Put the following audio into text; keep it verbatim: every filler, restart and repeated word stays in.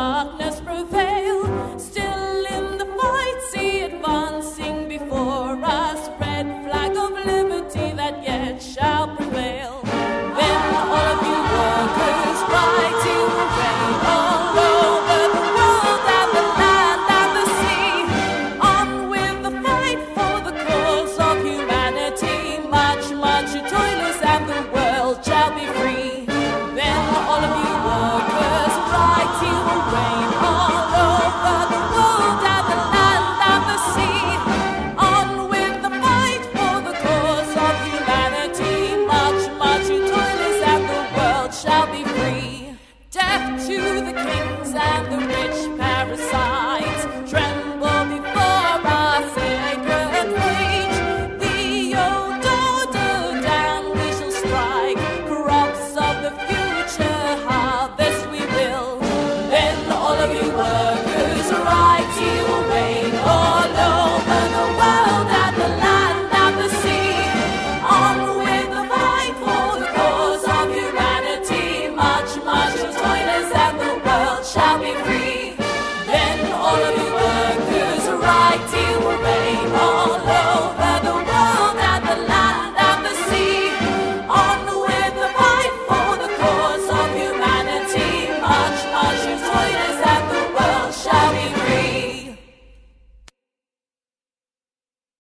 darkness prevail. Still in the fight, see advancing before us, red flag of liberty that yet shall prevail. Then all of you workers, rise to reign all over the world and the land and the sea. On with the fight for the cause of humanity. March, march, you toilers, and the world shall be free. Then all of you workers, rise to reign all over the world and the land and the sea. On with the fight for the cause of humanity. March, march, you toilers, and the world shall be free. Death to the kings and the